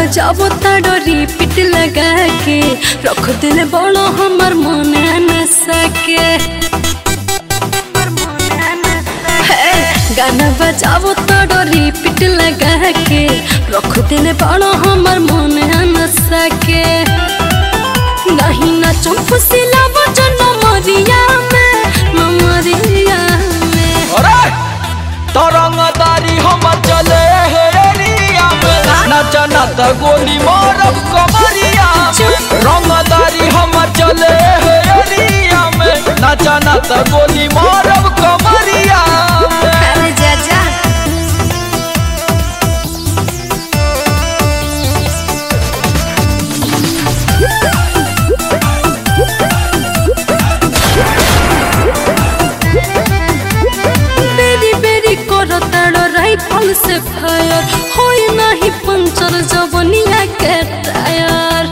बजाबो तारो रिपीट लगा के रख दिल बड़ो हमर मन नसा के गाना बजाबो तारो रिपीट लगा के रख दिल बड़ो हमर मन नसा के नहीं ना चुप सिला वजन मरिया में अरे तरंगदारी हम चले हे एरिया में नचना त गोली मारब कमरिया में रंगदारी हम चले हे एरिया में नचना त गोली मारब कमरिया में। अरे जा जा राइफल से फायर होई नहीं पंचर जवनिया के टायर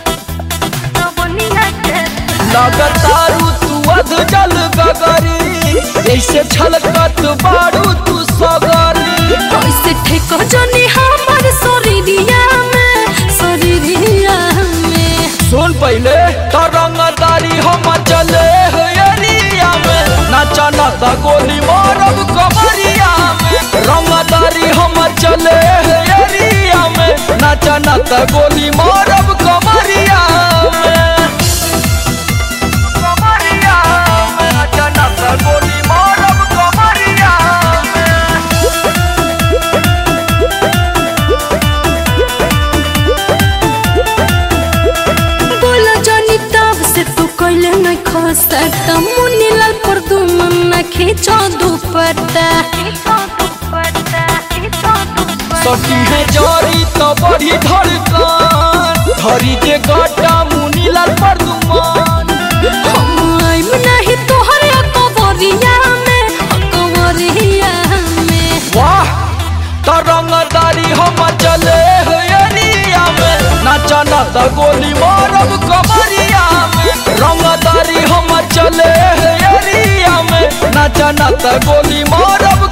लगातारू तू अध जल गगरी ऐसे छलकत बारू तू सगरी कैसे ठेको जनी हमर शरीरिया में सुन पहले तरंगदारी हम चले हे एरिया में नचना त गोली मारब कमरिया में रंगदारी हम चले हे एरिया में नचना त गोली मारब कमरिया में नचना त गोली मारब कमरिया में। बोला जानी तब से तू कैले नहीं खसता मुन्नी लाल पर तू मन न खींचो दुपट्टा सटी है जारी तो बड़ी धड़कन धरी के गड्ढा मुनी लाल पर दुमान हम आइम नहीं तोहरे कवरिया में वाह तरंगदारी हम चले हे एरिया में नचना त गोली मारब कमरिया में रंगदारी हम चले हे एरिया में नचना त गोली मारब